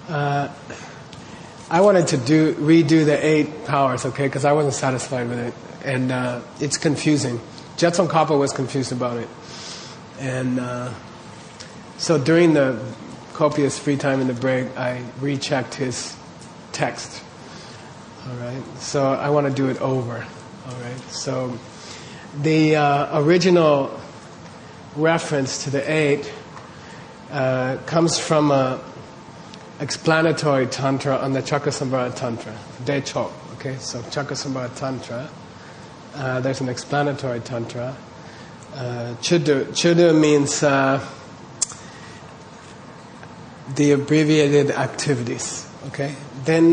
I wanted to redo the 8 powers, okay, because I wasn't satisfied with it, and it's confusing. Jetsun Kappa was confused about it, and so during the copious free time in the break, I rechecked his text. All right, so I want to do it over. All right, so the original reference to the 8 comes from a explanatory tantra on the Chakasambhara Tantra, Decho. Okay, so Chakasambhara Tantra. There's an explanatory tantra. Chudu means the abbreviated activities. Okay, then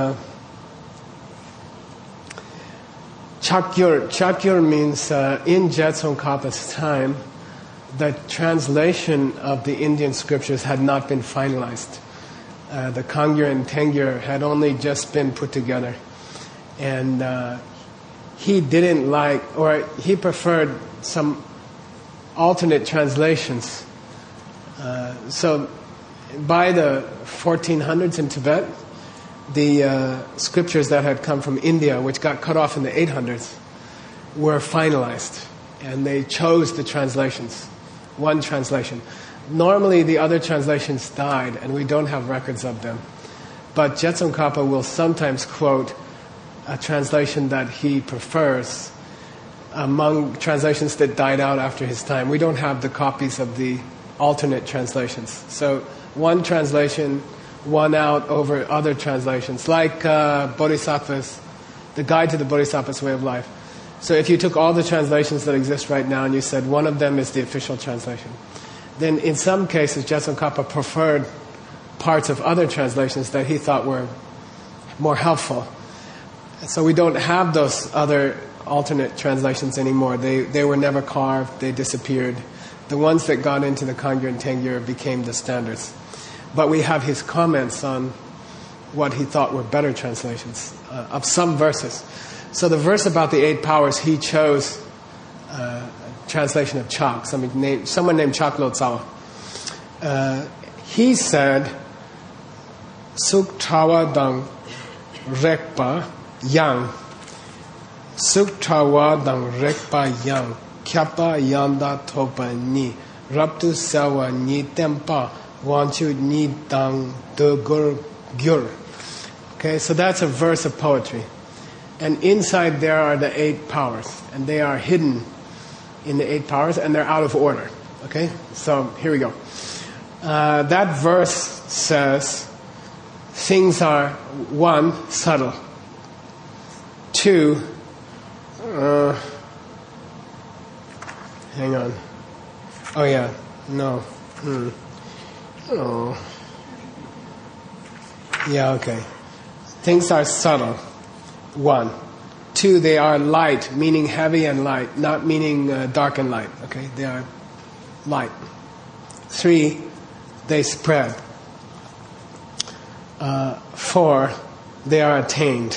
Chakyur means in Jetsun Kappa's time, the translation of the Indian scriptures had not been finalized. The Kangyur and Tengyur had only just been put together. And he didn't like, or he preferred some alternate translations. So by the 1400s in Tibet, the scriptures that had come from India, which got cut off in the 800s, were finalized. And they chose the translations, one translation. Normally the other translations died and we don't have records of them. But Jetsun Kappa will sometimes quote a translation that he prefers among translations that died out after his time. We don't have the copies of the alternate translations. So one translation won out over other translations, like Bodhisattvas, the Guide to the Bodhisattva's Way of Life. So if you took all the translations that exist right now and you said one of them is the official translation, then in some cases Jetsun Kappa preferred parts of other translations that he thought were more helpful. So we don't have those other alternate translations anymore. They were never carved, they disappeared. The ones that got into the Kangyur and Tengyur became the standards. But we have his comments on what he thought were better translations of some verses. So the verse about the 8 powers, he chose translation of Chak, someone named Chak Lotsawa. He said, Suktawa dang rekpa yang, Suktawa dang rekpa yang, Kyapa yanda topa ni, Raptu sawa ni tempa, Wanchu ni dang dugur gyur. Okay, so that's a verse of poetry. And inside there are the 8 powers, and they are hidden in the 8 powers, and they're out of order. Okay, so here we go. That verse says, things are 1, subtle. 2, hang on. Oh yeah, no. Oh. Yeah, okay. Things are subtle. 1. 2, they are light, meaning heavy and light, not meaning dark and light. Okay, they are light. 3, they spread. 4, they are attained.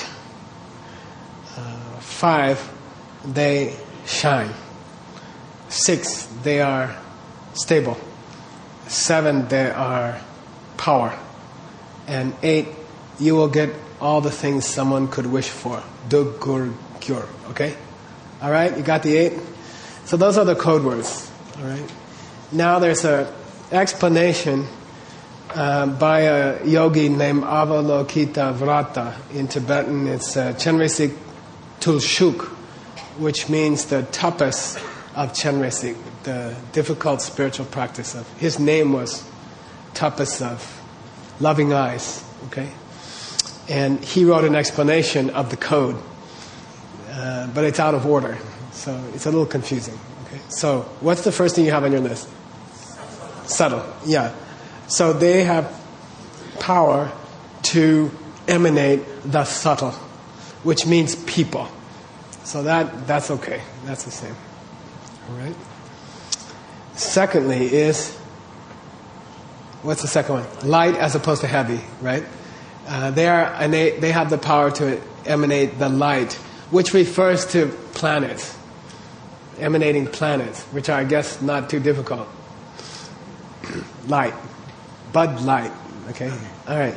5, they shine. 6, they are stable. 7, they are power. And 8, you will get all the things someone could wish for. Dugur gyur. Okay? Alright, you got the 8? So those are the code words. Alright? Now there's an explanation by a yogi named Avalokita Vrata. In Tibetan it's Chenresik Tulshuk, which means the tapas of Chenresik, the difficult spiritual practice of. His name was tapas of loving eyes. Okay? And he wrote an explanation of the code, but it's out of order, so it's a little confusing. Okay, so what's the first thing you have on your list? Subtle. Yeah. So they have power to emanate the subtle, which means people. So that's okay. That's the same. All right. Secondly is, what's the second one? Light as opposed to heavy, right? They have the power to emanate the light, which refers to planets, emanating planets, which are, I guess, not too difficult. Light, Bud Light, Okay? All right.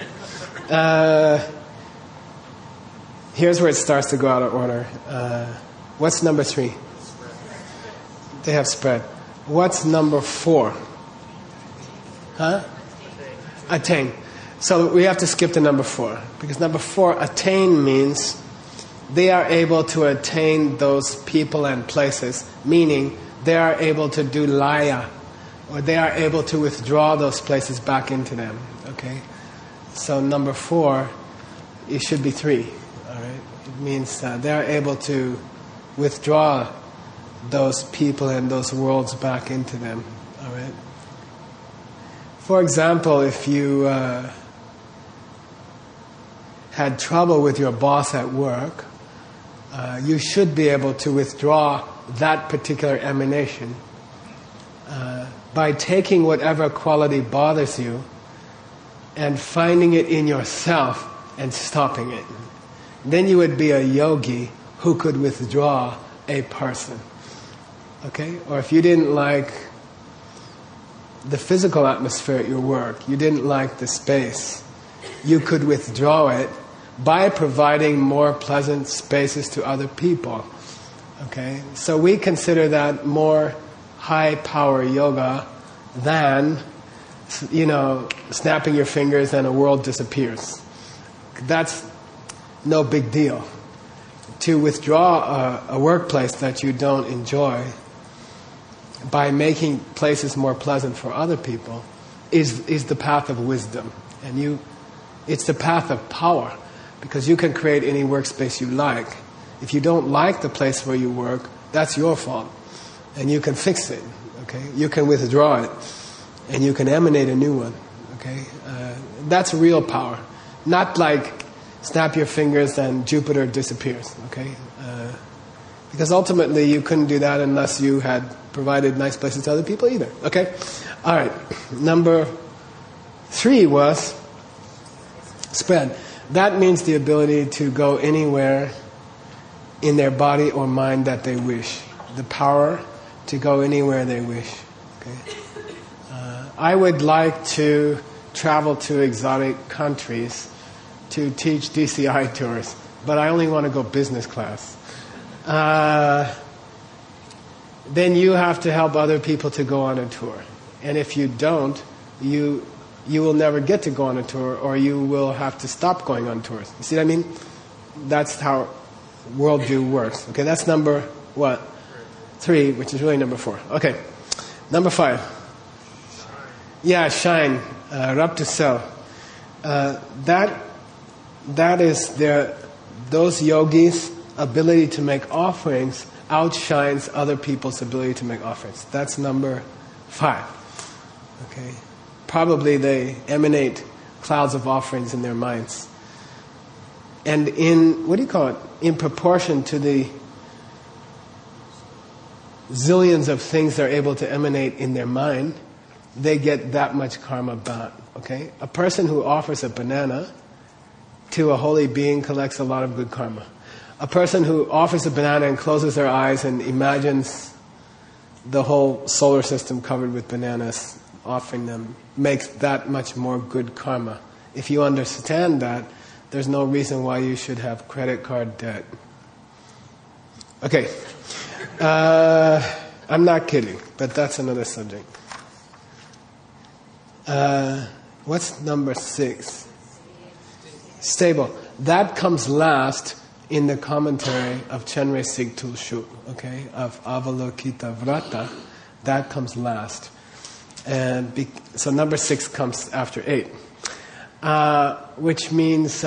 Here's where it starts to go out of order. What's number 3? They have spread. What's number 4? Huh? Attain. So we have to skip to number 4. Because number 4, attain, means they are able to attain those people and places. Meaning, they are able to do laya. Or they are able to withdraw those places back into them. Okay? So number 4, it should be 3. Alright? It means they are able to withdraw those people and those worlds back into them. Alright? For example, if you had trouble with your boss at work, you should be able to withdraw that particular emanation by taking whatever quality bothers you and finding it in yourself and stopping it. Then you would be a yogi who could withdraw a person. Okay? Or if you didn't like the physical atmosphere at your work, you didn't like the space, you could withdraw it by providing more pleasant spaces to other people. Okay? So we consider that more high power yoga than, snapping your fingers and a world disappears. That's no big deal. To withdraw a workplace that you don't enjoy by making places more pleasant for other people is the path of wisdom. And it's the path of power, because you can create any workspace you like. If you don't like the place where you work, that's your fault. And you can fix it. Okay? You can withdraw it. And you can emanate a new one. Okay? That's real power. Not like snap your fingers and Jupiter disappears. Okay? Because ultimately you couldn't do that unless you had provided nice places to other people either. Okay? Alright. Number 3 was spread. That means the ability to go anywhere in their body or mind that they wish. The power to go anywhere they wish. Okay? I would like to travel to exotic countries to teach DCI tours, but I only want to go business class. Then you have to help other people to go on a tour. And if you don't, you will never get to go on a tour, or you will have to stop going on tours. You see what I mean? That's how worldview works. Okay, that's number what? 3, which is really number 4. Okay, number 5. Yeah, shine, rub to sell. That is those yogis' ability to make offerings outshines other people's ability to make offerings. That's number 5. Okay, probably they emanate clouds of offerings in their minds, and in proportion to the zillions of things they're able to emanate in their mind, they get that much karma back. Okay, a person who offers a banana to a holy being collects a lot of good karma. A person who offers a banana and closes their eyes and imagines the whole solar system covered with bananas, offering them, makes that much more good karma. If you understand that, there's no reason why you should have credit card debt. Okay. I'm not kidding, but that's another subject. What's number 6? Stable. That comes last in the commentary of Chenre Sigtul Shu, okay, of Avalokita Vrata. That comes last. And so number 6 comes after 8. Which means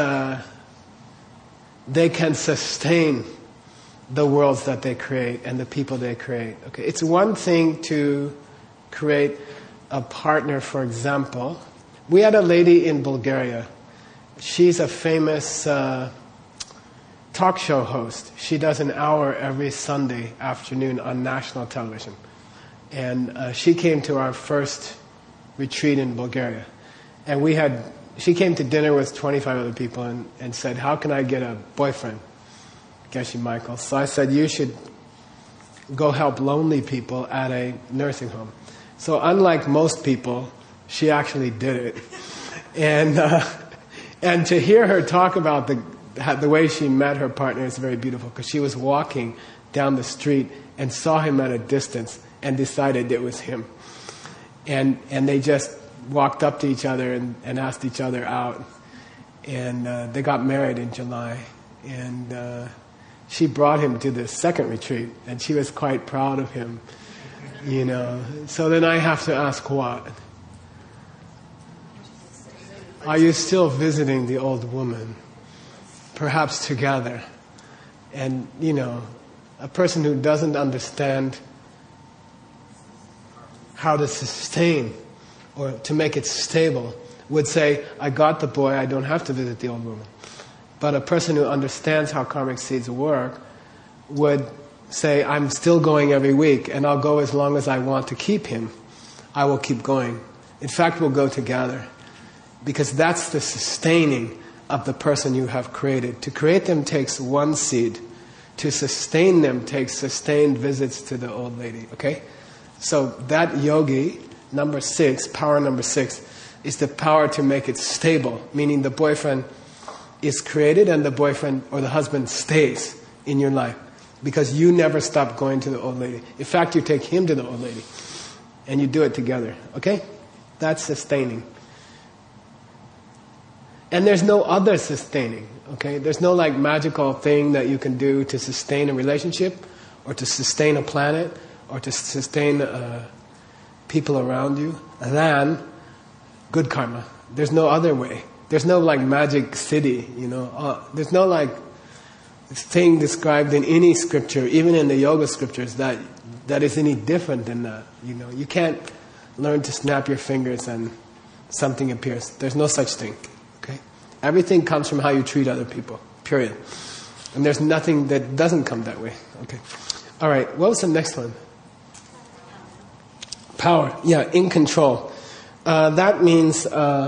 they can sustain the worlds that they create and the people they create. Okay, it's one thing to create a partner, for example. We had a lady in Bulgaria. She's a famous talk show host. She does an hour every Sunday afternoon on national television. And she came to our first retreat in Bulgaria. And she came to dinner with 25 other people and said, how can I get a boyfriend? Geshe Michael. So I said, you should go help lonely people at a nursing home. So unlike most people, she actually did it. And and to hear her talk about the way she met her partner is very beautiful, because she was walking down the street and saw him at a distance and decided it was him. And they just walked up to each other and asked each other out. And they got married in July. And she brought him to the second retreat, and she was quite proud of him. You know. So then I have to ask, what? Are you still visiting the old woman? Perhaps together. And, you know, a person who doesn't understand how to sustain or to make it stable would say, I got the boy, I don't have to visit the old woman. But a person who understands how karmic seeds work would say, I'm still going every week, and I'll go as long as I want to keep him. I will keep going. In fact, we'll go together. Because that's the sustaining of the person you have created. To create them takes one seed. To sustain them takes sustained visits to the old lady. Okay? So that yogi, number 6, power number 6, is the power to make it stable. Meaning the boyfriend is created and the boyfriend or the husband stays in your life. Because you never stop going to the old lady. In fact, you take him to the old lady. And you do it together. Okay? That's sustaining. And there's no other sustaining. Okay? There's no like magical thing that you can do to sustain a relationship, or to sustain a planet, or to sustain people around you than good karma. There's no other way. There's no like magic city, you know. There's no like thing described in any scripture, even in the yoga scriptures, that is any different than that. You know, you can't learn to snap your fingers and something appears. There's no such thing. Okay, everything comes from how you treat other people. Period. And there's nothing that doesn't come that way. Okay. All right. What was the next one? Power. Yeah, in control. That means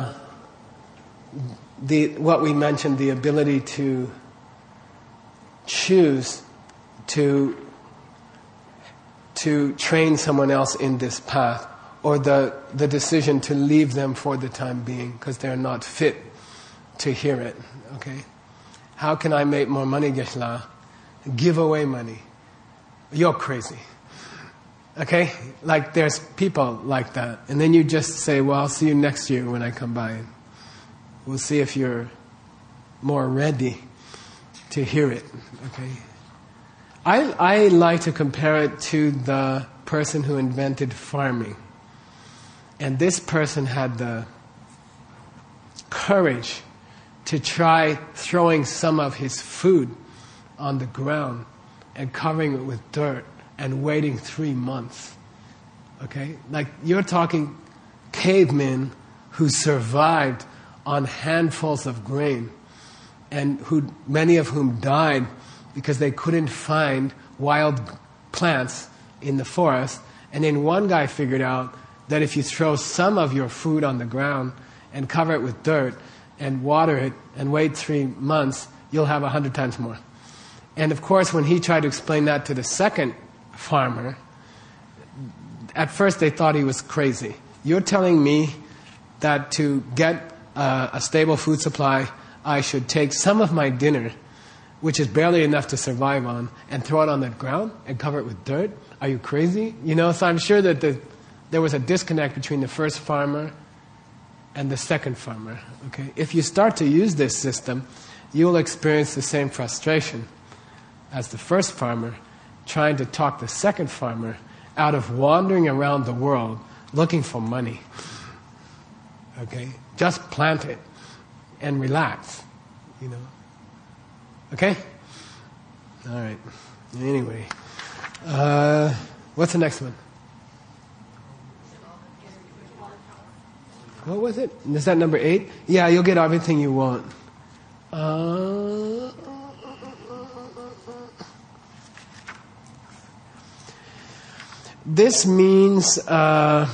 what we mentioned, the ability to choose to train someone else in this path, or the decision to leave them for the time being because they're not fit to hear it. Okay, how can I make more money, Geshe-la? Give away money. You're crazy. Okay, like there's people like that, and then you just say, well, I'll see you next year when I come by, and we'll see if you're more ready to hear it. Okay, I like to compare it to the person who invented farming. And this person had the courage to try throwing some of his food on the ground and covering it with dirt and waiting 3 months. Okay? Like, you're talking cavemen who survived on handfuls of grain, and many of whom died because they couldn't find wild plants in the forest. And then one guy figured out that if you throw some of your food on the ground and cover it with dirt and water it and wait 3 months, you'll have 100 times more. And of course, when he tried to explain that to the second farmer, at first they thought he was crazy. You're telling me that to get a stable food supply, I should take some of my dinner, which is barely enough to survive on, and throw it on the ground and cover it with dirt? Are you crazy? You know, so I'm sure that there was a disconnect between the first farmer and the second farmer. Okay, if you start to use this system, you will experience the same frustration as the first farmer trying to talk the second farmer out of wandering around the world looking for money. Okay, just plant it and relax. You know. Okay? All right. Anyway. What's the next one? What was it? Is that number 8? Yeah, you'll get everything you want. This means the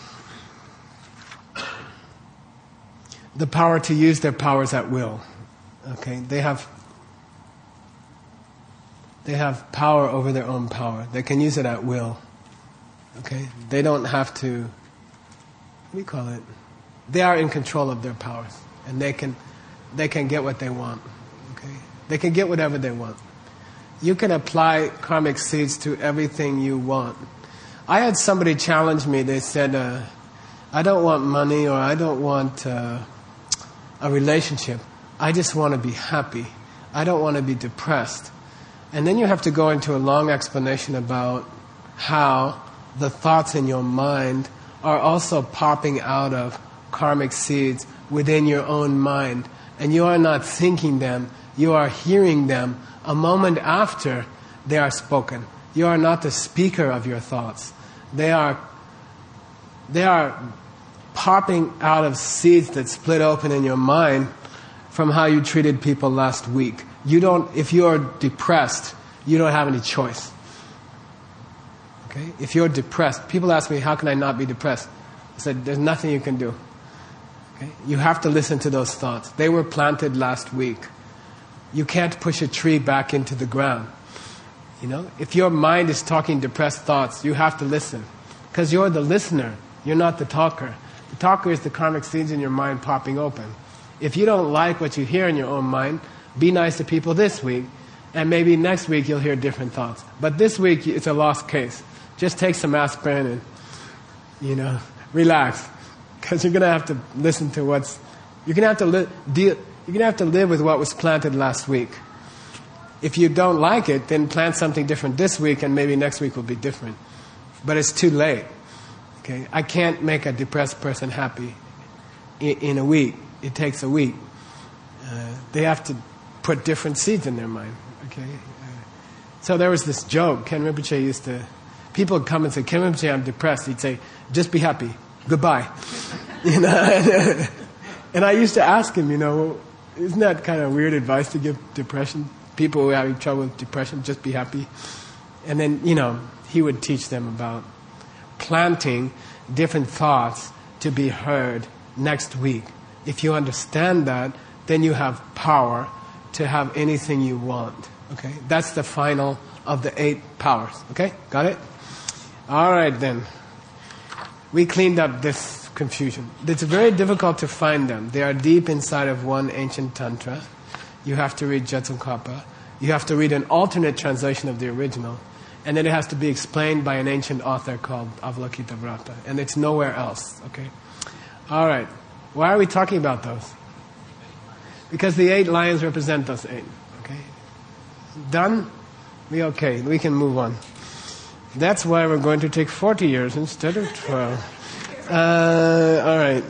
power to use their powers at will. Okay? They have power over their own power. They can use it at will. Okay? They don't have to, what do you call it? they are in control of their powers, and they can get what they want. Okay, they can get whatever they want. You can apply karmic seeds to everything you want. I had somebody challenge me. They said, I don't want money, or I don't want a relationship. I just want to be happy. I don't want to be depressed. And then you have to go into a long explanation about how the thoughts in your mind are also popping out of karmic seeds within your own mind. And you are not thinking them, you are hearing them a moment after they are spoken. You are not the speaker of your thoughts. They are popping out of seeds that split open in your mind from how you treated people last week. If you're depressed, you don't have any choice. Okay? If you're depressed, people ask me, how can I not be depressed? I said, there's nothing you can do. Okay? You have to listen to those thoughts. They were planted last week. You can't push a tree back into the ground. If your mind is talking depressed thoughts, you have to listen. Because you're the listener, you're not the talker. The talker is the karmic seeds in your mind popping open. If you don't like what you hear in your own mind, be nice to people this week, and maybe next week you'll hear different thoughts. But this week it's a lost case. Just take some aspirin and, relax. Because you're going to have to listen to you're going to have to live with what was planted last week. If you don't like it, then plant something different this week, and maybe next week will be different. But it's too late. Okay? I can't make a depressed person happy in a week. It takes a week. They have to put different seeds in their mind. Okay? So there was this joke. Ken Rinpoche people would come and say, Ken Rinpoche, I'm depressed. He'd say, just be happy. Goodbye. And I used to ask him, isn't that kind of weird advice to give depression? People who are having trouble with depression, just be happy. And then, he would teach them about planting different thoughts to be heard next week. If you understand that, then you have power to have anything you want. Okay? That's the final of the 8 powers. Okay? Got it? All right, then. We cleaned up this confusion. It's very difficult to find them. They are deep inside of one ancient tantra. You have to read Jetsun-Kapa. You have to read an alternate translation of the original. And then it has to be explained by an ancient author called Avalokitavrata. And it's nowhere else. Okay? All right. Why are we talking about those? Because the 8 lions represent those 8. Okay? Done? Okay. We can move on. That's why we're going to take 40 years instead of 12. All right.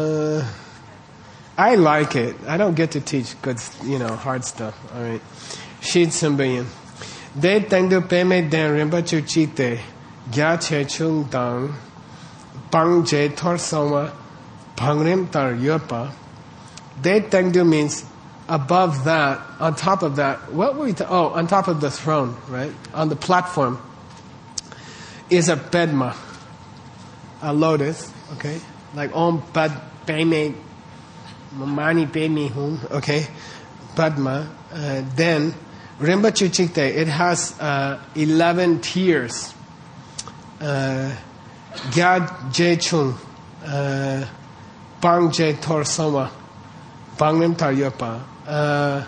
I like it. I don't get to teach good, hard stuff. All right. Shid Sambayan. De tengdu peme den rinpoche chite gya che chung dang bang je tor soma bangrim tar yopa. De tengdu means above that, on top of that. What were we? On top of the throne, right? On the platform is a bedma, a lotus. Okay, like Om Pad Peme Mamani Peme Hum. Okay, Padma. Then Rinpoche Chikte, it has 11 tiers. Gyad Je Chung, Bang Je Tor Soma, Bangrim Tar Yopa.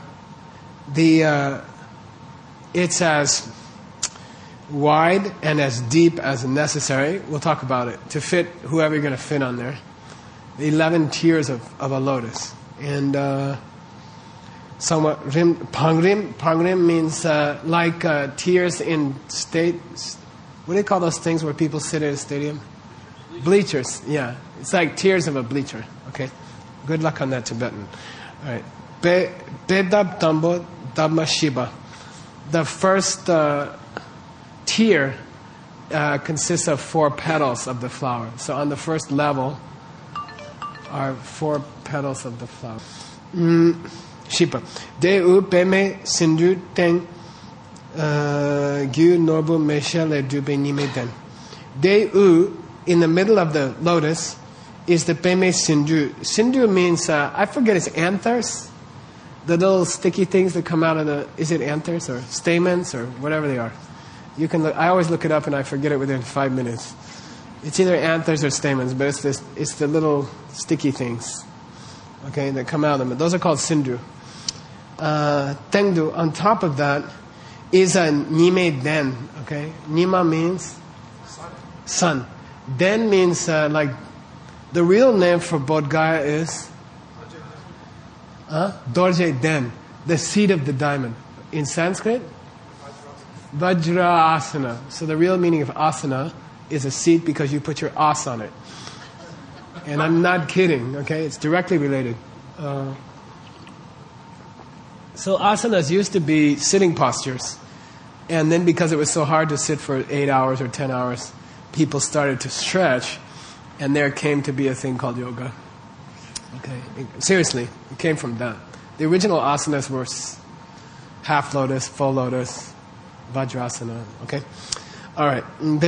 It's as wide and as deep as necessary. We'll talk about it to fit whoever you're going to fit on there. 11 tiers of a lotus. And somewhat pangrim means like tiers in state. What do they call those things where people sit in a stadium? Bleachers. Yeah, it's like tiers of a bleacher. Okay, good luck on that Tibetan. All right, Bedab Dambo Dhamma Shiva. The first tier consists of 4 petals of the flower. So on the first level are 4 petals of the flower. Shipa. De u peme sindu ten gyu norbu meshele dube nime den. De u, in the middle of the lotus, is the peme sindu. Sindu means, I forget, it's anthers? The little sticky things that come out of is it anthers or stamens or whatever they are? You can look, I always look it up and I forget it within 5 minutes. It's either anthers or stamens, but it's the little sticky things, okay, that come out of them. Those are called sindru. Tengdu, on top of that, is a nime den, okay? Nima means sun. Den means like the real name for Bodh Gaya is Dorje Den, the seat of the diamond. In Sanskrit, Vajra Asana. So the real meaning of asana is a seat because you put your ass on it. And I'm not kidding, okay? It's directly related. So asanas used to be sitting postures. And then because it was so hard to sit for 8 hours or 10 hours, people started to stretch. And there came to be a thing called yoga. Okay, seriously, it came from that. The original asanas were half lotus, full lotus, vajrasana. Okay, all right.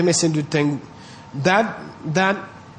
That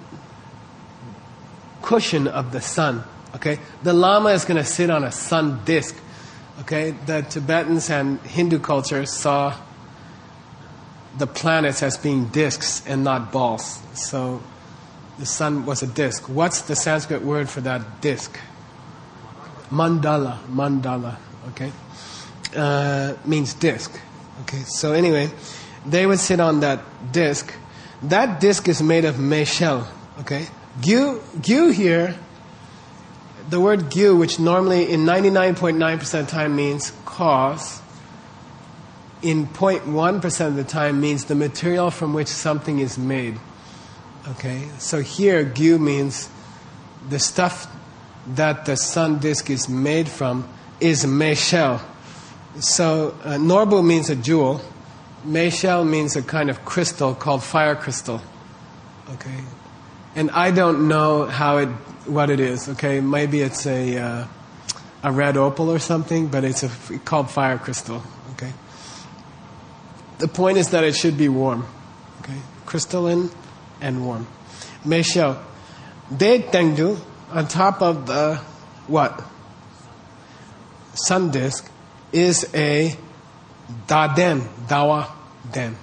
cushion of the sun. Okay, the Lama is going to sit on a sun disk. Okay, the Tibetans and Hindu culture saw the planets as being disks and not balls. So the sun was a disk. What's the Sanskrit word for that disk? Mandala. Mandala. Okay, means disk. Okay, so anyway, they would sit on that disk. That disk is made of meshel. Okay, gyu here. The word gyu, which normally in 99.9% of the time means cause, in 0.1% of the time means the material from which something is made. Okay, so here gyu means the stuff that the sun disk is made from is meshel. So norbu means a jewel. Meshel means a kind of crystal called fire crystal. Okay, and I don't know what it is. Okay, maybe it's a red opal or something, but it's called fire crystal. Okay, the point is that it should be warm. Okay, crystalline and warm. Meshel, de tengdu, on top of the what? Sun disk is a daden, dawa den,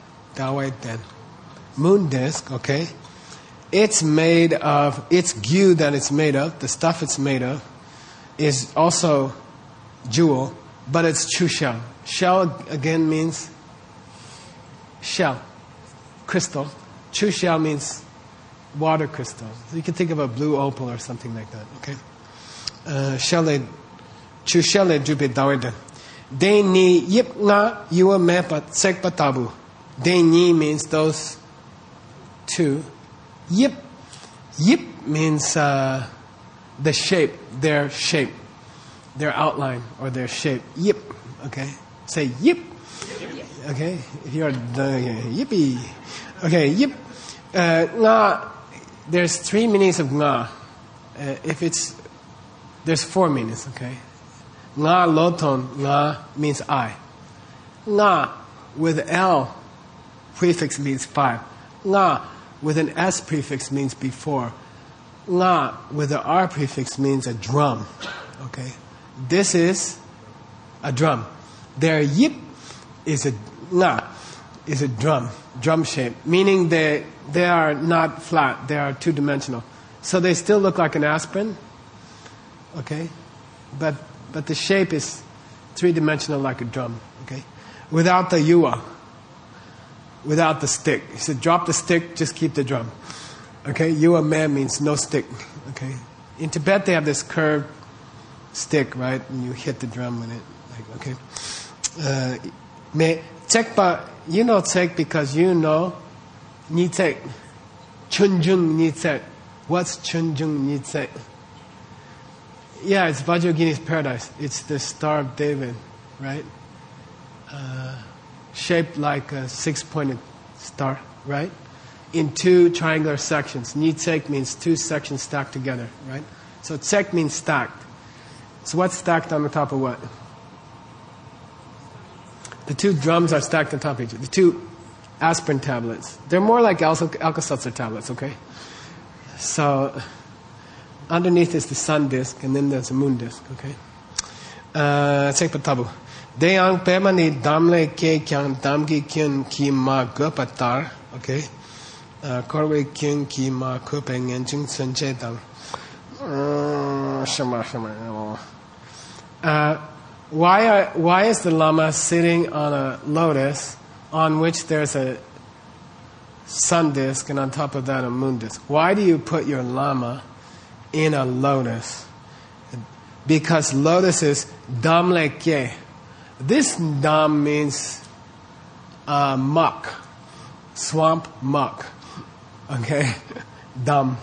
moon disk. Okay, it's made of, it's gyu that it's made of, the stuff it's made of is also jewel, but it's chu shell. Shell again means shell, crystal. Chu shell means water crystal. So you can think of a blue opal or something like that. Okay, shell, chu shell jupe dawede. De ni yip nga yuwa mepa sekpa tabu. De ni means those two. Yip means the shape, their outline or their shape. Yip, okay. Say yip. Okay, if you're yippee. Okay, yip. Nga. There's 3 meanings of nga. There's 4 meanings. Okay. Nga loton, nga means I. Nga with L prefix means 5. Nga with an S prefix means before. Nga with the R prefix means a drum. Okay, this is a drum. Their yip is a nga is a drum shape, meaning they are not flat. They are 2-dimensional. So they still look like an aspirin. Okay, but the shape is 3-dimensional like a drum. Okay, without the yuwa. Without the stick. He said, drop the stick, just keep the drum. Okay, yuwa me means no stick. Okay, in Tibet they have this curved stick, right? And you hit the drum with it. Like, okay. Me tsekpa, you know tsek because you know ni tsek. Chunjung ni tsek. What's Chunjung ni tsek? Yeah, it's Vajragini's paradise. It's the Star of David, right? Shaped like a 6-pointed star, right? In 2 triangular sections. Ni tsek means 2 sections stacked together, right? So tsek means stacked. So what's stacked on the top of what? The 2 drums are stacked on top of each other. The 2 aspirin tablets. They're more like Alka-Seltzer tablets, okay? So underneath is the sun disk, and then there's a moon disk, okay? Tsek patabu. Deyang pemani damle ke kyang damgi kyun ki ma gupatar. Okay. Korwe Kyun Ki Ma Kupeng and Jung Sun Je Dang. Why is the Lama sitting on a lotus on which there's a sun disk and on top of that a moon disk? Why do you put your Lama in a lotus? Because lotus is dam lekye. This dam means muck, swamp muck. Okay, dam.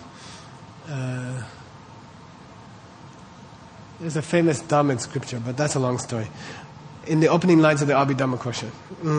There's a famous dam in scripture, but that's a long story. In the opening lines of the Abhidhamma Kosha,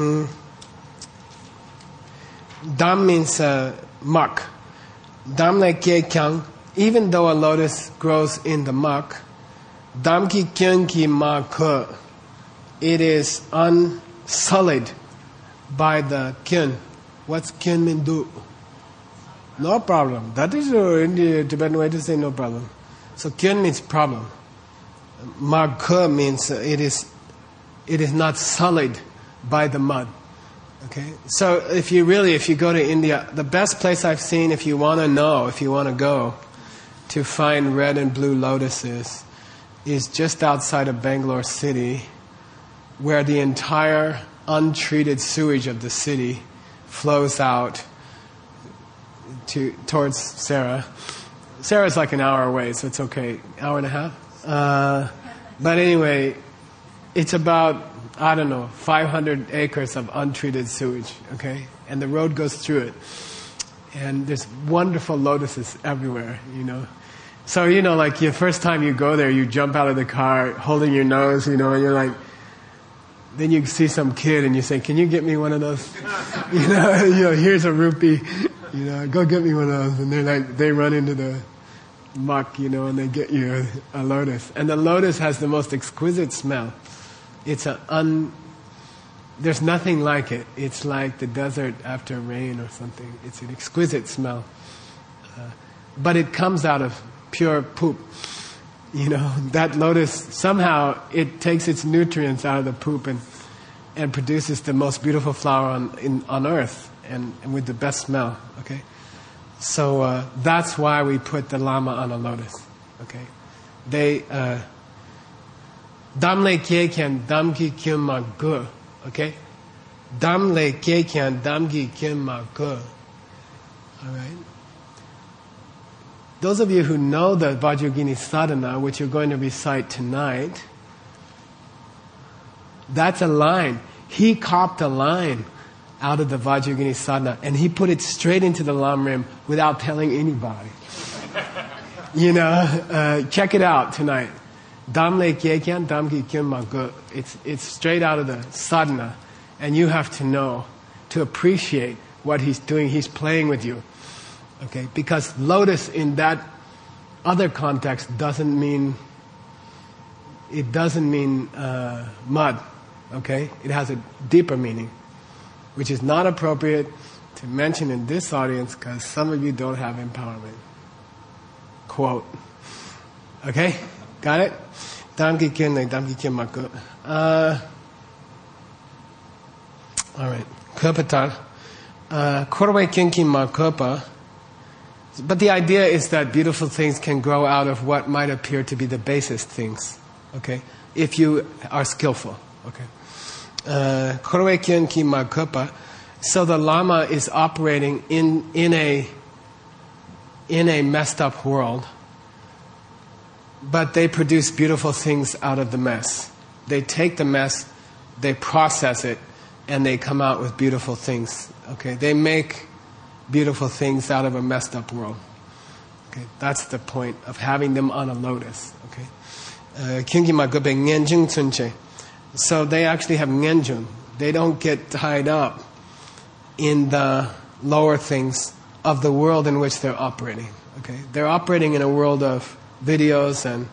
dam means muck. Dam lekye kyang. Even though a lotus grows in the muck, dam ki kyun ki ma ke, it is unsullied by the kyun. What's kyun mean do? No problem. That is in the Tibetan way to say no problem. So kyun means problem. Ma ke means it is not sullied by the mud. Okay. So if you go to India, the best place I've seen if you want to go to find red and blue lotuses is just outside of Bangalore city, where the entire untreated sewage of the city flows out towards Sarah. Sarah's like an hour away, so it's okay. Hour and a half? But anyway, it's about, 500 acres of untreated sewage, okay? And the road goes through it. And there's wonderful lotuses everywhere, So, like the first time you go there, you jump out of the car holding your nose, and you're like, then you see some kid and you say, can you get me one of those? Here's a rupee, go get me one of those. And they're like, they run into the muck, and they get you a lotus. And the lotus has the most exquisite smell. It's there's nothing like it. It's like the desert after rain or something. It's an exquisite smell. But it comes out of pure poop. That lotus, somehow it takes its nutrients out of the poop and produces the most beautiful flower on earth and with the best smell. Okay, so that's why we put the Lama on a lotus. Okay, they dam le kye kyan dam ki kyun ma gu. Okay, dam le kye kyan dam ki kyun ma gu. All right. Those of you who know the Vajrayogini Sadhana, which you're going to recite tonight, that's a line. He copped a line out of the Vajrayogini Sadhana, and he put it straight into the Lamrim without telling anybody. Check it out tonight. Dam le kyekyan, dam ki kyun ma gu. It's straight out of the Sadhana, and you have to know, to appreciate what he's doing. He's playing with you. Okay, because lotus in that other context doesn't mean mud. Okay, it has a deeper meaning, which is not appropriate to mention in this audience because some of you don't have empowerment. Quote. Okay, got it? Damki kyen damki kyen maku. All right, Kopatar. Korwe kyenki ma kopa. But the idea is that beautiful things can grow out of what might appear to be the basest things, okay? If you are skillful, okay? Korwe kyen ki ma kopa. So the Lama is operating in a messed up world, but they produce beautiful things out of the mess. They take the mess, they process it, and they come out with beautiful things, okay? They make beautiful things out of a messed up world. Okay, that's the point of having them on a lotus. Okay, so they actually have ngenjun. They don't get tied up in the lower things of the world in which they're operating. Okay, they're operating in a world of videos and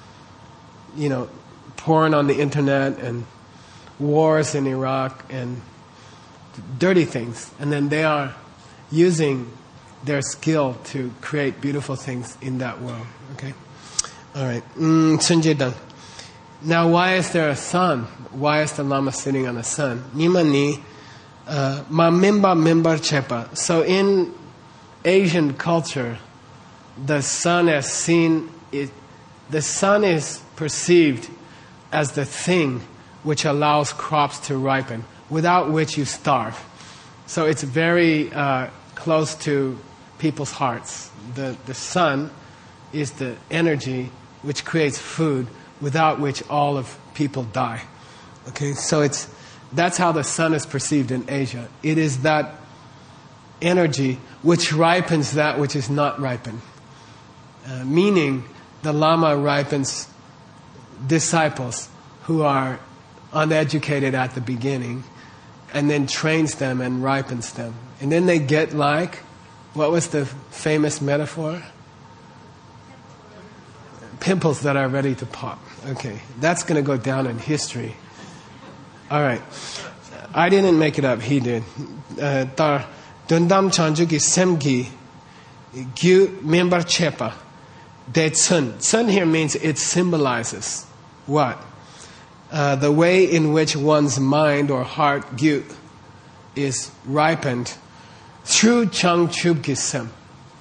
porn on the internet and wars in Iraq and dirty things, and then they are using their skill to create beautiful things in that world. Okay? Alright. Sunjedan. Now why is there a sun? Why is the Lama sitting on a sun? Nimani ma mimba mimbar chepa. So in Asian culture, the sun the sun is perceived as the thing which allows crops to ripen, without which you starve. So it's very close to people's hearts. The sun is the energy which creates food, without which all of people die. Okay, so that's how the sun is perceived in Asia. It is that energy which ripens that which is not ripened. Meaning, the Lama ripens disciples who are uneducated at the beginning, and then trains them and ripens them. And then they get like, what was the famous metaphor? Pimples that are ready to pop. Okay, that's going to go down in history. All right. I didn't make it up, he did. Tar dundam chanjuki semgi gyu member chepa de sun. Sun here means it symbolizes what? The way in which one's mind or heart gyu is ripened through changchub gisem,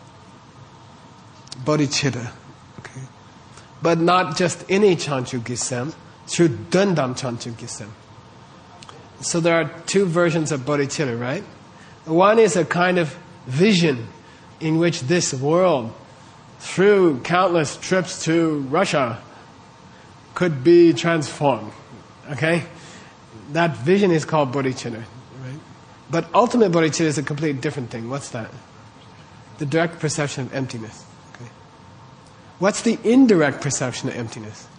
bodhicitta. Okay, but not just any changchub gisem, through dundam changchub gisem. So there are two versions of bodhicitta, right? One is a kind of vision in which this world, through countless trips to Russia, could be transformed. Okay? That vision is called bodhicitta. Right? But ultimate bodhicitta is a completely different thing. What's that? The direct perception of emptiness. Okay? What's the indirect perception of emptiness?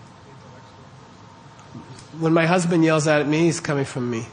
When my husband yells at me, he's coming from me.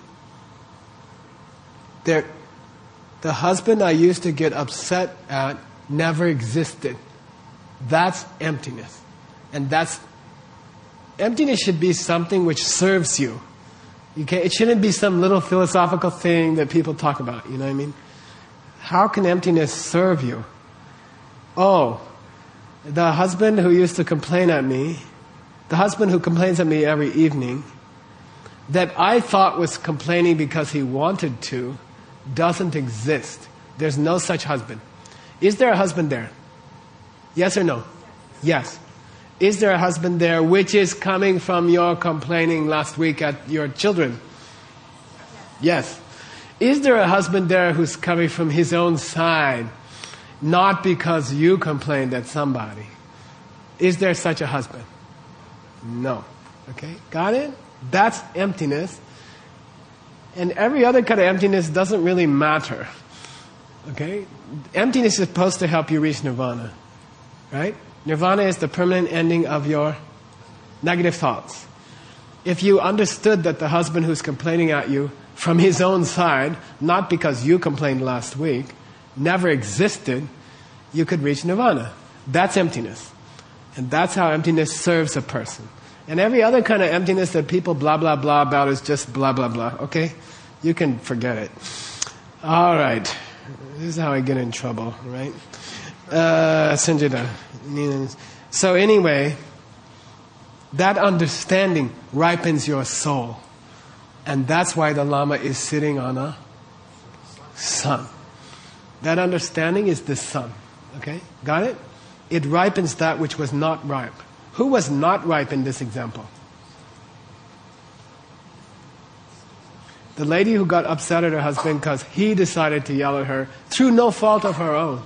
The husband I used to get upset at never existed. That's emptiness. And emptiness should be something which serves you. It shouldn't be some little philosophical thing that people talk about, you know what I mean? How can emptiness serve you? Oh, the husband who used to complain at me, the husband who complains at me every evening, that I thought was complaining because he wanted to, doesn't exist. There's no such husband. Is there a husband there? Yes or no? Yes. Is there a husband there which is coming from your complaining last week at your children? Yes. Is there a husband there who's coming from his own side, not because you complained at somebody? Is there such a husband? No. Okay, got it? That's emptiness. And every other kind of emptiness doesn't really matter. Okay? Emptiness is supposed to help you reach nirvana. Right? Nirvana is the permanent ending of your negative thoughts. If you understood that the husband who's complaining at you from his own side, not because you complained last week, never existed, you could reach nirvana. That's emptiness. And that's how emptiness serves a person. And every other kind of emptiness that people blah, blah, blah about is just blah, blah, blah. Okay? You can forget it. All right. This is how I get in trouble, right? Sanjita. So anyway, that understanding ripens your soul. And that's why the Lama is sitting on a sun. That understanding is the sun. Okay? Got it? It ripens that which was not ripe. Who was not ripe in this example? The lady who got upset at her husband because he decided to yell at her through no fault of her own.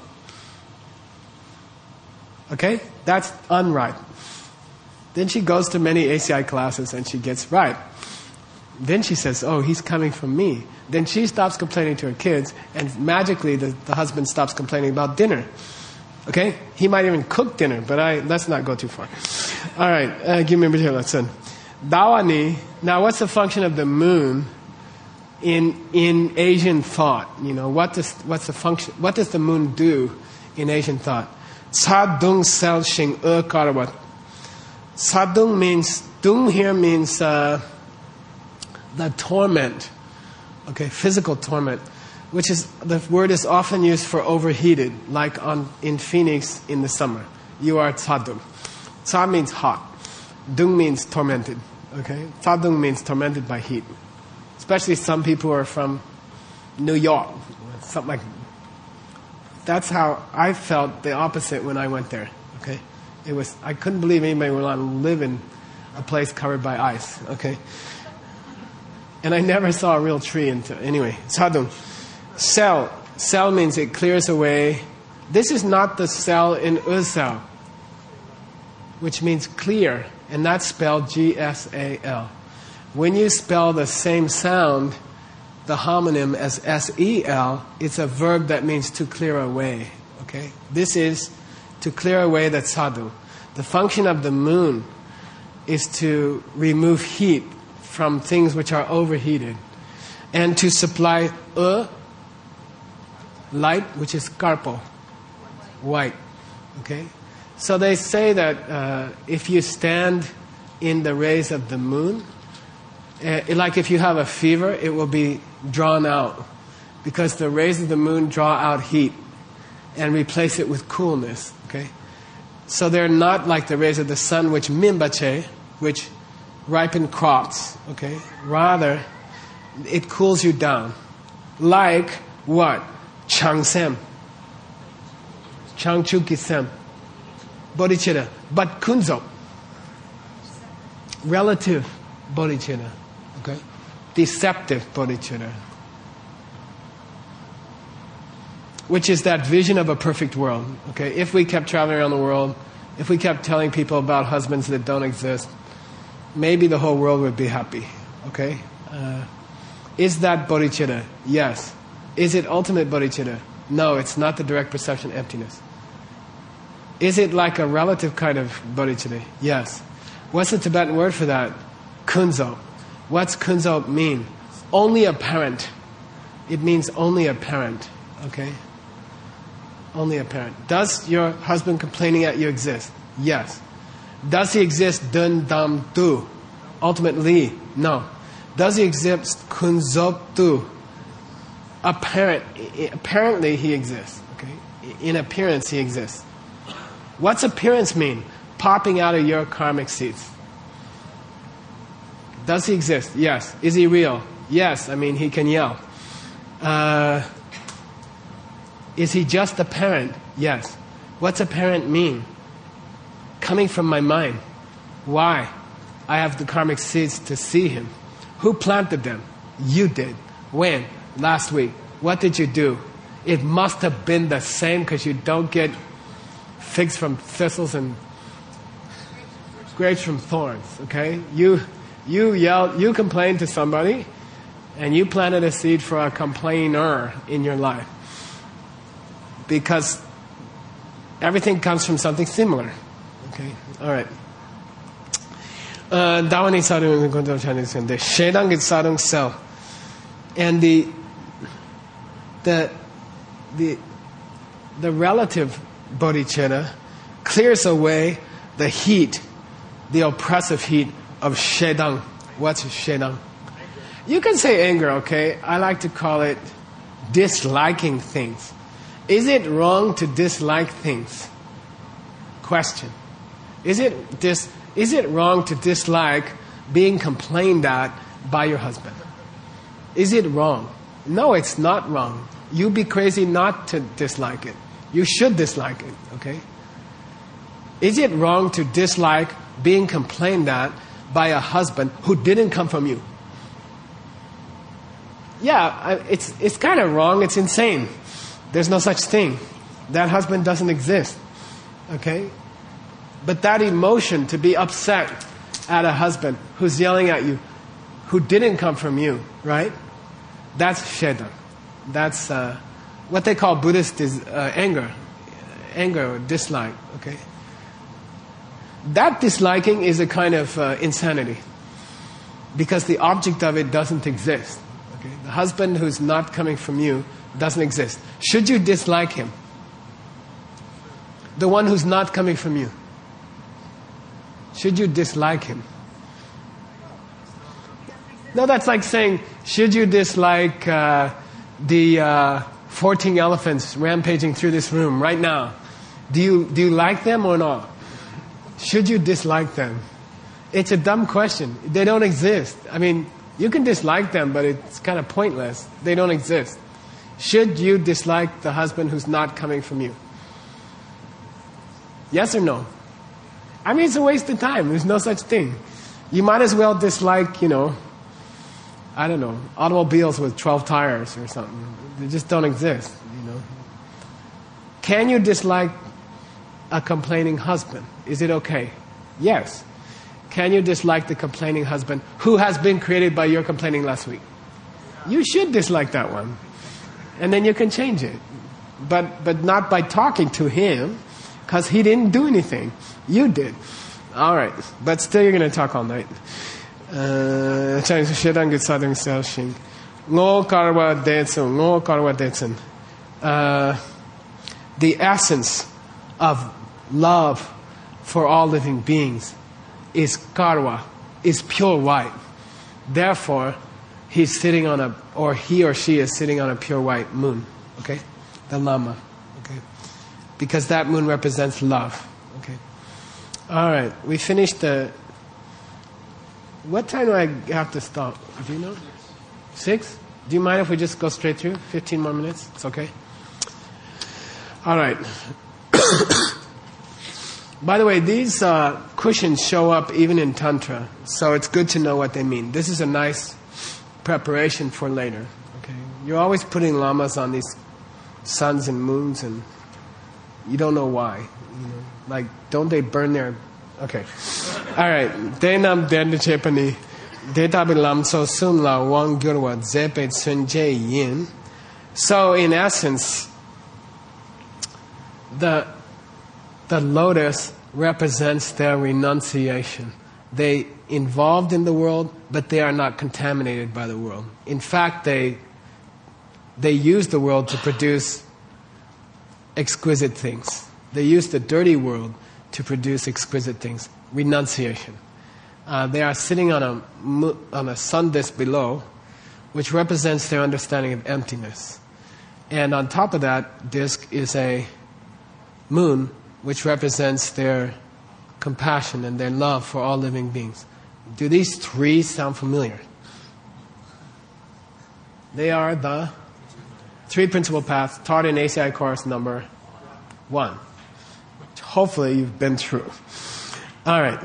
Okay? That's unripe. Then she goes to many ACI classes and she gets ripe. Then she says, oh, he's coming from me. Then she stops complaining to her kids, and magically the husband stops complaining about dinner. Okay? He might even cook dinner, but let's not go too far. All right, give me a material lesson. Dawani, now what's the function of the moon in Asian thought? You know, what's the function? What does the moon do in Asian thought? Sadung sel shing karawat. Sadung means, dung here means the torment. Okay, physical torment. Which is, the word is often used for overheated, like in Phoenix in the summer. You are tsadung. Tsa means hot. Dung means tormented. Okay? Tsadung means tormented by heat. Especially some people who are from New York. Something like That's how I felt the opposite when I went there. Okay, I couldn't believe anybody would want to live in a place covered by ice. Okay, and I never saw a real tree until anyway. Sadung, cell means it clears away. This is not the cell in cell, which means clear, and that's spelled Gsal. When you spell the same sound, the homonym as Sel, it's a verb that means to clear away. Okay? This is to clear away the sadhu. The function of the moon is to remove heat from things which are overheated and to supply light, which is karpo, white. Okay? So they say that if you stand in the rays of the moon, like if you have a fever, it will be drawn out because the rays of the moon draw out heat and replace it with coolness. Okay, so they're not like the rays of the sun, which mimbache, which ripen crops. Okay, rather it cools you down. Like what? Changsem, Changchukisem, bodhicitta, but kunzo, relative bodhicitta. Okay, deceptive bodhicitta, which is that vision of a perfect world. Okay, if we kept traveling around the world, if we kept telling people about husbands that don't exist, maybe the whole world would be happy. Okay, is that bodhicitta? Yes. Is it ultimate bodhicitta? No, it's not the direct perception emptiness. Is it like a relative kind of bodhicitta? Yes. What's the Tibetan word for that? Kunzo. What's kunzo mean? Only apparent. It means only apparent. Okay? Only apparent. Does your husband complaining at you exist? Yes. Does he exist dun dam tu? Ultimately, no. Does he exist kunzo tu? Apparently he exists. Okay? In appearance he exists. What's appearance mean? Popping out of your karmic seeds. Does he exist? Yes. Is he real? Yes. I mean, he can yell. Is he just apparent? Yes. What's apparent mean? Coming from my mind. Why? I have the karmic seeds to see him. Who planted them? You did. When? Last week. What did you do? It must have been the same because you don't get figs from thistles and grapes from thorns. Okay? You yelled, you complained to somebody, and you planted a seed for a complainer in your life. Because everything comes from something similar. Okay? Alright. Dawani sarung Shedang is sarung cell. And the relative bodhicitta clears away the heat, the oppressive heat of Shedang. What's Shedang? You can say anger, okay? I like to call it disliking things. Is it wrong to dislike things? Question. Is it wrong to dislike being complained at by your husband? Is it wrong? No, it's not wrong. You'd be crazy not to dislike it. You should dislike it, okay? Is it wrong to dislike being complained at by a husband who didn't come from you? Yeah, it's kind of wrong. It's insane. There's no such thing. That husband doesn't exist, okay? But that emotion to be upset at a husband who's yelling at you, who didn't come from you, right? That's Shedang. That's what they call Buddhist is anger or dislike. Okay, that disliking is a kind of insanity because the object of it doesn't exist. Okay, the husband who's not coming from you doesn't exist. Should you dislike him? The one who's not coming from you. Should you dislike him? No, that's like saying, should you dislike the 14 elephants rampaging through this room right now? Do you like them or not? Should you dislike them? It's a dumb question. They don't exist. I mean, you can dislike them, but it's kind of pointless. They don't exist. Should you dislike the husband who's not coming from you? Yes or no? I mean, it's a waste of time. There's no such thing. You might as well dislike, I don't know, automobiles with 12 tires or something. They just don't exist, Can you dislike a complaining husband? Is it okay? Yes. Can you dislike the complaining husband who has been created by your complaining last week? You should dislike that one. And then you can change it. But not by talking to him, because he didn't do anything. You did. All right. But still you're going to talk all night. The essence of love for all living beings is karwa, is pure white. Therefore, he or she is sitting on a pure white moon. Okay? The Lama. Okay? Because that moon represents love. Okay? Alright, we finished the... What time do I have to stop? Do you know? 6? Do you mind if we just go straight through? 15 more minutes? It's okay? Alright. By the way, these cushions show up even in Tantra, so it's good to know what they mean. This is a nice preparation for later. Okay, you're always putting lamas on these suns and moons, and you don't know why. Like, don't they burn their... Okay. All right. Denam den de chepani. Detabi lam so sun la wang gyurwa zepet sun je yin. So, in essence, the lotus represents their renunciation. They involved in the world, but they are not contaminated by the world. In fact, they use the world to produce exquisite things. They use the dirty world to produce exquisite things. Renunciation. They are sitting on a sun disk below, which represents their understanding of emptiness. And on top of that disk is a moon, which represents their compassion and their love for all living beings. Do these three sound familiar? They are the three principal paths taught in ACI course number 1. Which hopefully you've been through. All right.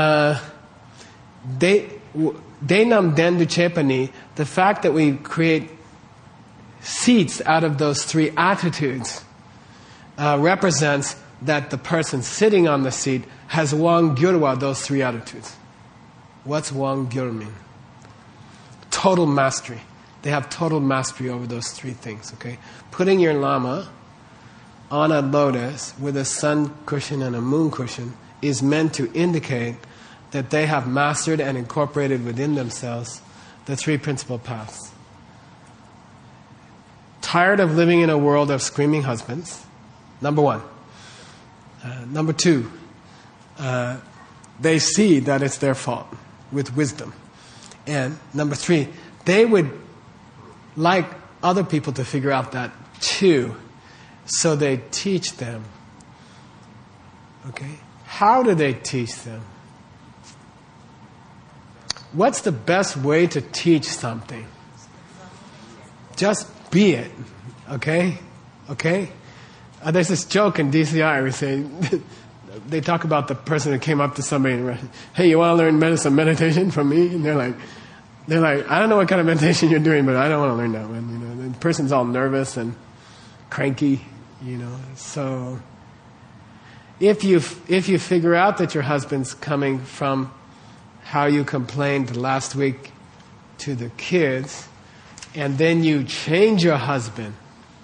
Denam dendu chepani, the fact that we create seats out of those three attitudes represents that the person sitting on the seat has wang gyurwa, those three attitudes. What's wang gyur mean? Total mastery. They have total mastery over those three things, okay? Putting your lama on a lotus with a sun cushion and a moon cushion is meant to indicate that they have mastered and incorporated within themselves the three principal paths. Tired of living in a world of screaming husbands, number 1. Number 2, they see that it's their fault with wisdom. And number 3, they would like other people to figure out that too. So they teach them. Okay? How do they teach them? What's the best way to teach something? Just be it. Okay? Okay? There's this joke in DCI we say, they talk about the person who came up to somebody and, hey, you want to learn meditation from me? And they're like, I don't know what kind of meditation you're doing, but I don't want to learn that one. The person's all nervous and cranky, So if you figure out that your husband's coming from how you complained last week to the kids, and then you change your husband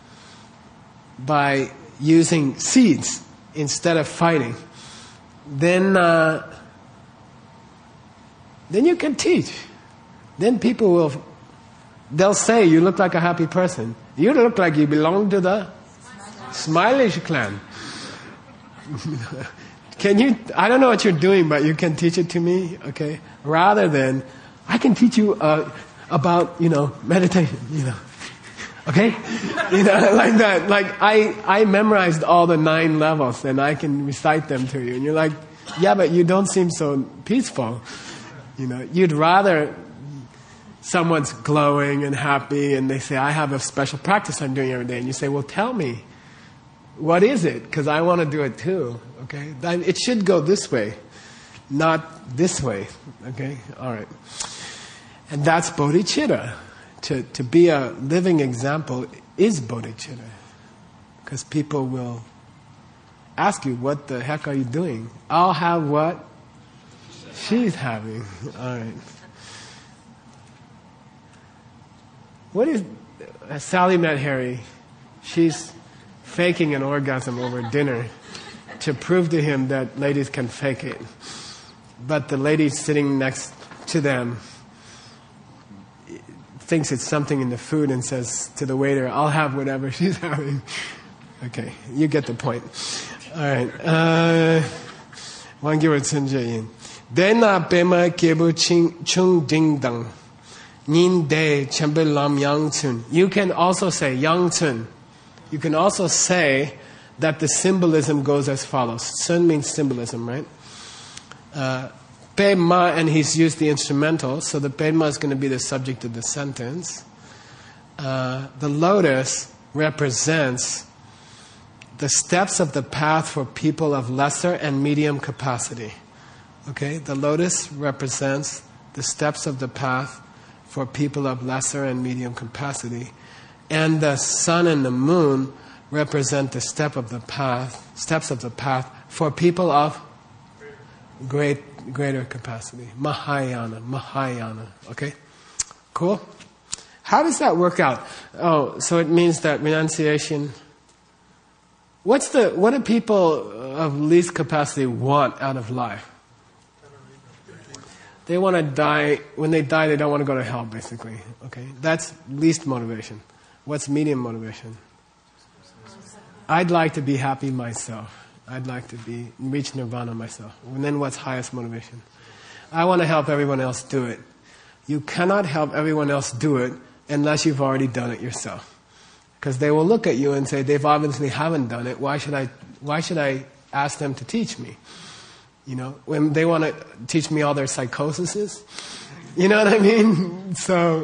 by using seeds instead of fighting, then you can teach. Then people they'll say, you look like a happy person. You look like you belong to the Smilish clan. I don't know what you're doing, but you can teach it to me, okay? Rather than, I can teach you about, meditation, Okay? Like that. Like, I memorized all the 9 levels and I can recite them to you. And you're like, yeah, but you don't seem so peaceful. You'd rather someone's glowing and happy and they say, I have a special practice I'm doing every day. And you say, well, tell me, what is it? Because I want to do it too. Okay? It should go this way, not this way. Okay? All right. And that's bodhicitta. To be a living example is bodhicitta. Because people will ask you, what the heck are you doing? I'll have what she's having. All right. What is... Sally met Harry. She's faking an orgasm over dinner to prove to him that ladies can fake it. But the lady sitting next to them thinks it's something in the food and says to the waiter, I'll have whatever she's having. Okay, you get the point. All right. Wanggyur Tsunje Yin. Dena Pema Kebu Chung Ding Dang. Nin De Chembe Lam Yang Tsun. You can also say Yang Tsun. You can also say that the symbolism goes as follows. Tsun means symbolism, right? Pe Ma, and he's used the instrumental, so the Pe Ma is going to be the subject of the sentence. The lotus represents the steps of the path for people of lesser and medium capacity. Okay? The lotus represents the steps of the path for people of lesser and medium capacity. And the sun and the moon represent the steps of the path for people of greater capacity. Mahayana. Okay? Cool? How does that work out? Oh, so it means that renunciation... What do people of least capacity want out of life? They want to die. When they die, they don't want to go to hell, basically. Okay? That's least motivation. What's medium motivation? I'd like to be happy myself. I'd like to reach nirvana myself. And then what's highest motivation? I want to help everyone else do it. You cannot help everyone else do it unless you've already done it yourself. Because they will look at you and say, they've obviously haven't done it. Why should I ask them to teach me? You know, when they want to teach me all their psychoses. You know what I mean? So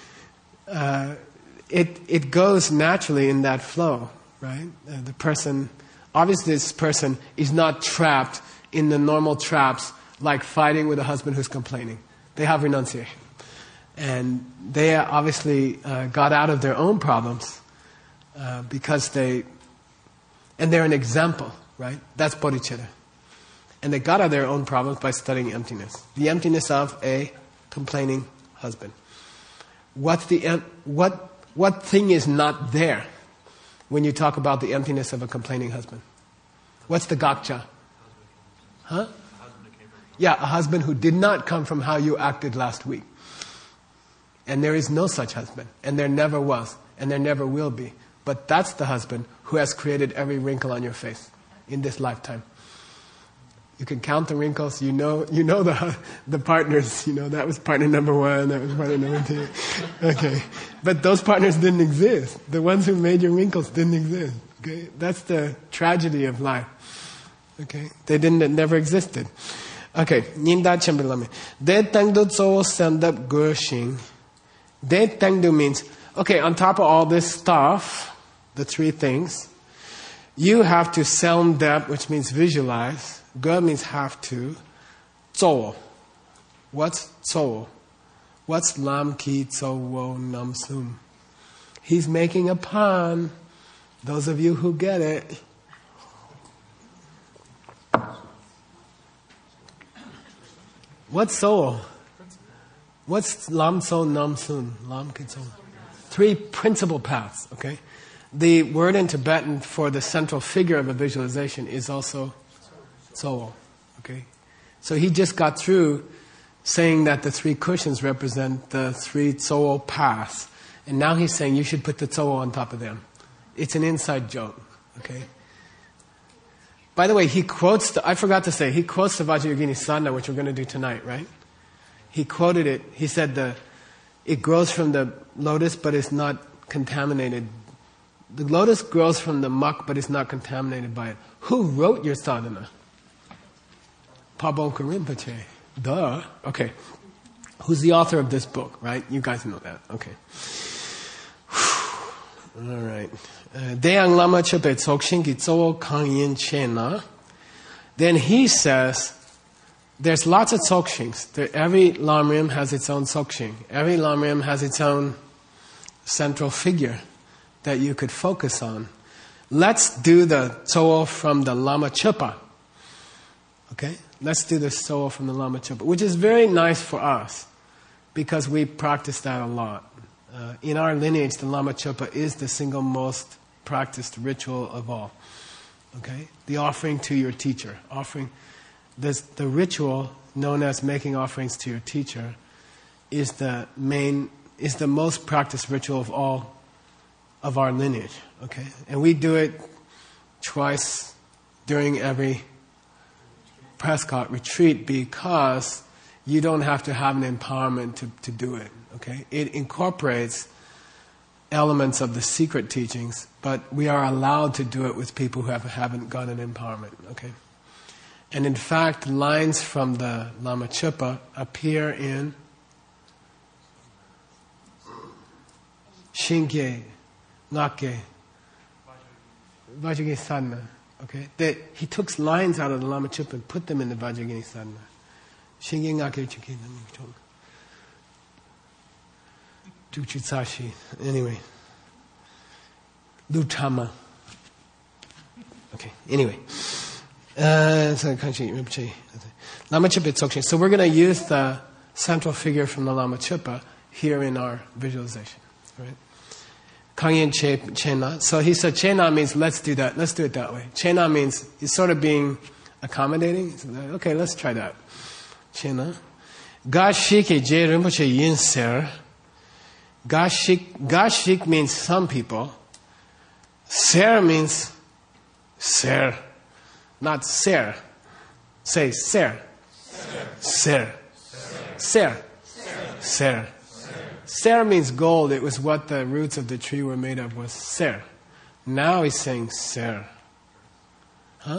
it goes naturally in that flow, right? Obviously this person is not trapped in the normal traps like fighting with a husband who's complaining. They have renunciation. And they obviously got out of their own problems because they're an example, right? That's bodhicitta. And they got out of their own problems by studying emptiness. The emptiness of a complaining husband. What thing is not there when you talk about the emptiness of a complaining husband? What's the gakcha? Huh? Yeah, a husband who did not come from how you acted last week. And there is no such husband. And there never was. And there never will be. But that's the husband who has created every wrinkle on your face in this lifetime. You can count the wrinkles. You know the partners. You know, that was partner number 1, that was partner number 2. Okay. But those partners didn't exist. The ones who made your wrinkles didn't exist. Okay. That's the tragedy of life. Okay. It never existed. Okay. Ninda Chembelame. De Tangdu Tso Sandap Gershing. De Tangdu means, okay, on top of all this stuff, the 3 things, you have to sound that, which means visualize. Ge means have to. Tso. What's tso? What's lam ki tso wo nam sum? He's making a pun. Those of you who get it. What's so? What's lam so nam sun? Lam ki tso. 3 principal paths, okay? The word in Tibetan for the central figure of a visualization is also tso, okay? So he just got through saying that the 3 cushions represent the 3 tso paths. And now he's saying you should put the tso on top of them. It's an inside joke, okay? By the way, I forgot to say, he quotes the Vajrayogini Sadhana, which we're going to do tonight, right? He quoted it. He said it grows from the lotus, but it's not contaminated. The lotus grows from the muck, but it's not contaminated by it. Who wrote your sadhana? Pabonka Rinpoche. Duh. Okay. who's the author of this book, right? You guys know that. Okay. All right. Deyang Lama Chepe Tsokshin Ki Tso Kang Yin Chena. Then he says, there's lots of Tsokshins. Every Lamrim has its own Tsokshin. Every Lamrim has its own central figure that you could focus on. Let's do the Tso from the Lama Chepa. Okay? Let's do the Tso from the Lama Chepa, which is very nice for us because we practice that a lot. In our lineage, the Lama Chepa is the single most practiced ritual of all. Okay? The offering to your teacher. The ritual known as making offerings to your teacher is the most practiced ritual of all of our lineage. Okay? And we do it twice during every Prescott retreat because you don't have to have an empowerment to do it. Okay? It incorporates elements of the secret teachings, but we are allowed to do it with people who haven't got an empowerment. Okay? And in fact, lines from the Lama Chepa appear in Shinge, Ngake, Vajrayana Sadhana. Okay? He took lines out of the Lama Chepa and put them in the Vajrayana Sadhana. Shinge, Ngake, Chikin, Duchitsashi. Anyway. Lutama. Okay, anyway. So Lama Chepa Tsokshin. So we're going to use the central figure from the Lama Chepa here in our visualization. Right? Kangyen Chena. So he said Chena means let's do that. Let's do it that way. Chena means he's sort of being accommodating. So, okay, let's try that. Chena. Gashike Je Rinpoche Yin Ser. Gashik means some people. Ser means ser. Not ser. Say ser. Ser. Ser. Ser. Ser means gold. It was what the roots of the tree were made of, was ser. Now he's saying ser. Huh?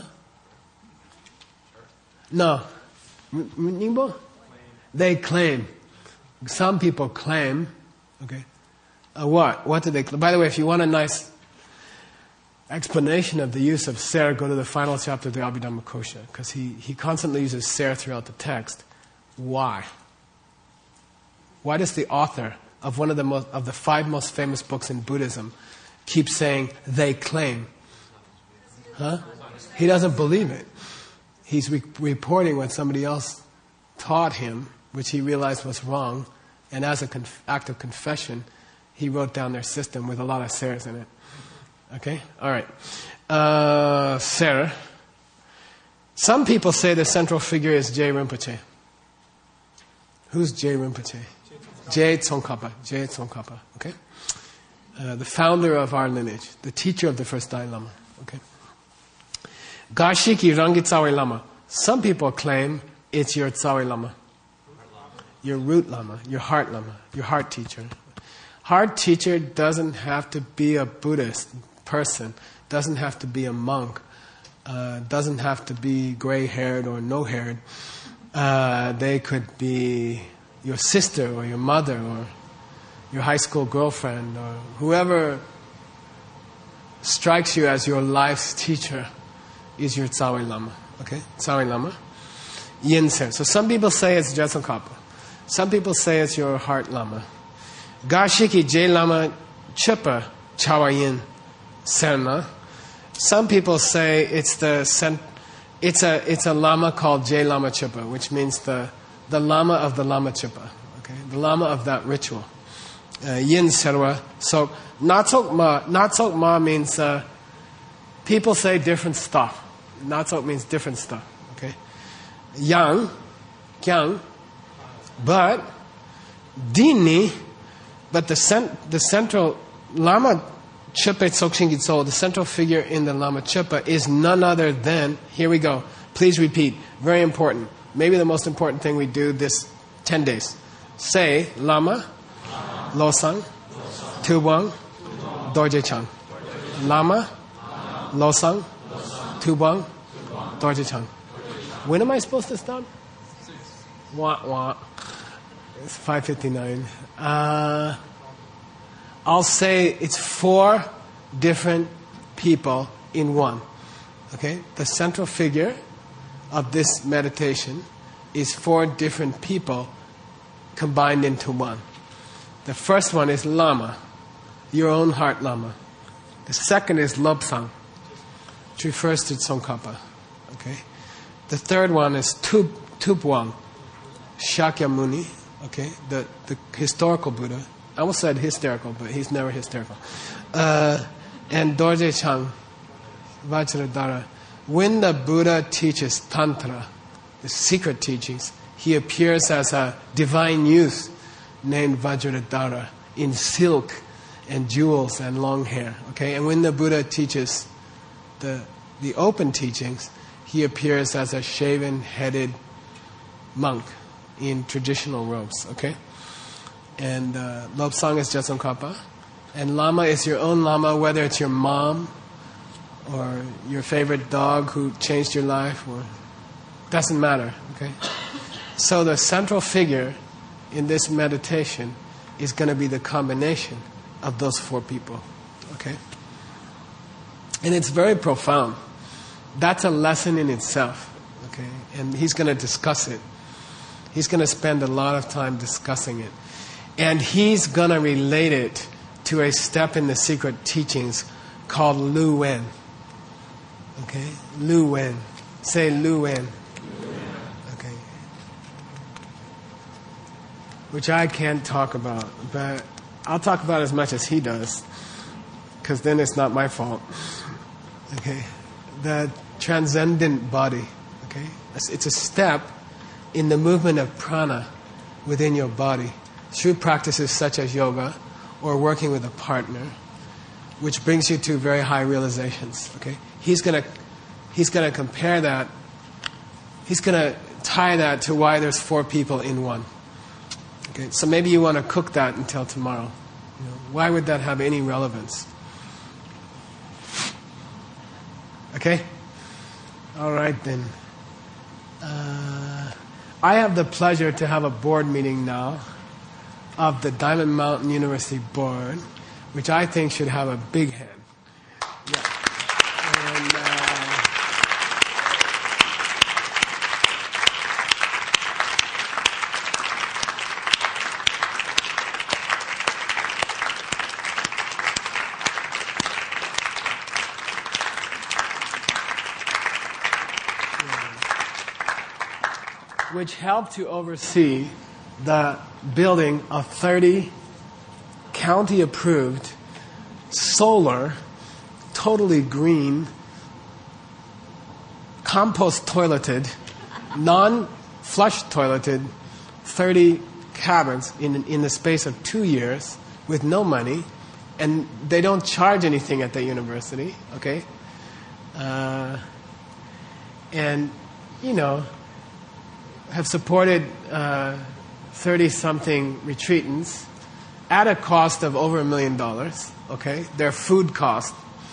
No. Ningbo? They claim. Some people claim. Okay. What? What do they claim? By the way, if you want a nice explanation of the use of ser, go to the final chapter of the Abhidhammakosha, because he constantly uses ser throughout the text. Why? Why does the author of one of the 5 most famous books in Buddhism keep saying they claim? Huh? He doesn't believe it. He's reporting what somebody else taught him, which he realized was wrong, and as an act of confession, he wrote down their system with a lot of sers in it. Okay? All right. Ser. Some people say the central figure is Je Rinpoche. Who's Je Rinpoche? Je Tsongkhapa. Je Tsongkhapa. Okay? The founder of our lineage. The teacher of the first Dalai Lama. Okay? Gashiki Rangi Tsawe Lama. Some people claim it's your Tsawe Lama. Your root Lama. Your heart Lama. Your heart teacher. Heart teacher doesn't have to be a Buddhist person, doesn't have to be a monk, doesn't have to be gray-haired or no-haired. They could be your sister or your mother or your high school girlfriend or whoever strikes you as your life's teacher is your Tsawe Lama. Okay? Tsawe Lama. Yin Ser. So some people say it's Je Tsongkhapa. Some people say it's your heart Lama. Gashiki Je Lama Chepa Chawa Yin Serna. Some people say it's a lama called Je Lama Chepa, which means the lama of the Lama Chepa. Okay? The lama of that ritual. Yin Serwa. So Natsok Ma means people say different stuff. Natsok means different stuff. Okay? Yang, Kyang, but Dini, but the central Lama Chepa Tsokshin Gitso, the central figure in the Lama Chepa, is none other than, here we go, please repeat, very important, maybe the most important thing we do this 10 days. Say, Lama, Losang, Tubang, Dorje Chang. Lama, Losang, Tubang, Dorje Chang. When am I supposed to stop? Wah, wah. It's 5:59. I'll say it's 4 different people in one. Okay? The central figure of this meditation is 4 different people combined into one. The first one is Lama, your own heart Lama. The second is Lobsang, which refers to Tsongkhapa. Okay? The third one is Tupwang, Shakyamuni, okay, the historical Buddha. I almost said hysterical, but he's never hysterical. And Dorje Chang, Vajradhara. When the Buddha teaches Tantra, the secret teachings, he appears as a divine youth named Vajradhara in silk and jewels and long hair. Okay, and when the Buddha teaches the open teachings, he appears as a shaven-headed monk in traditional robes. Okay, and Lobsang is Tsongkhapa, and Lama is your own Lama, whether it's your mom or your favorite dog who changed your life, or doesn't matter. Okay, so the central figure in this meditation is going to be the combination of those 4 people. Okay, and it's very profound. That's a lesson in itself. Okay, and he's going to discuss it. He's going to spend a lot of time discussing it, and he's going to relate it to a step in the secret teachings called Lu Wen. Okay, Lu Wen. Say Lu Wen. Okay. Which I can't talk about, but I'll talk about as much as he does, because then it's not my fault. Okay, the transcendent body. Okay, it's a step in the movement of prana within your body through practices such as yoga or working with a partner, which brings you to very high realizations. Okay, he's gonna compare that. He's gonna tie that to why there's 4 people in one. Okay, so maybe you want to cook that until tomorrow. You know, why would that have any relevance? Okay, all right then. I have the pleasure to have a board meeting now of the Diamond Mountain University Board, which I think should have a big hand. Yeah. And, which helped to oversee the building of 30 county-approved, solar, totally green, compost-toileted, non-flush-toileted 30 cabins in the space of 2 years with no money, and they don't charge anything at the university, okay? And, you know, have supported 30-something retreatants at a cost of over $1 million, okay? Their food cost,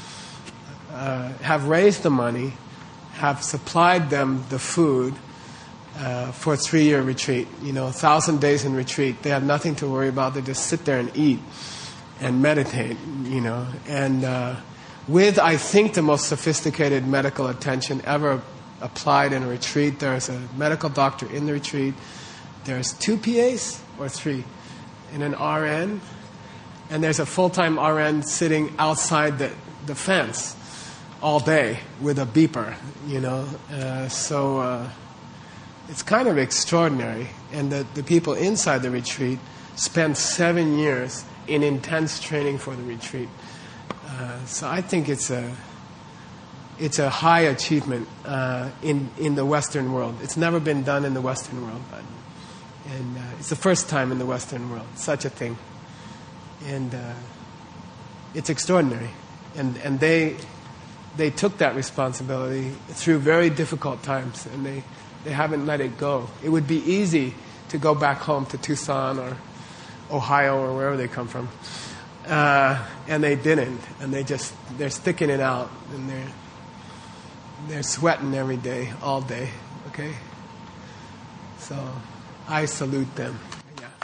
have raised the money, have supplied them the food for a 3-year retreat. You know, 1,000 days in retreat. They have nothing to worry about. They just sit there and eat and meditate, you know. And with, I think, the most sophisticated medical attention ever applied in a retreat. There's a medical doctor in the retreat. There's 2 PAs or 3 and an RN. And there's a full-time RN sitting outside the fence all day with a beeper, you know. So it's kind of extraordinary. And the people inside the retreat spent 7 years in intense training for the retreat. So I think it's a high achievement in the Western world. It's never been done in the Western world, and it's the first time in the Western world, such a thing. And it's extraordinary. And they took that responsibility through very difficult times, and they haven't let it go. It would be easy to go back home to Tucson or Ohio or wherever they come from. And they didn't. And they're sticking it out, and they're sweating every day, all day, okay? So I salute them. Yeah.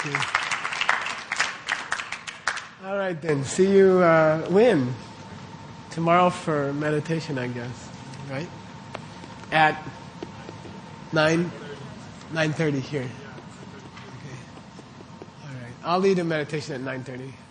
you. All right then. See you when? Tomorrow for meditation, I guess. Right? At 9:30 here. Okay. All right. I'll lead a meditation at 9:30.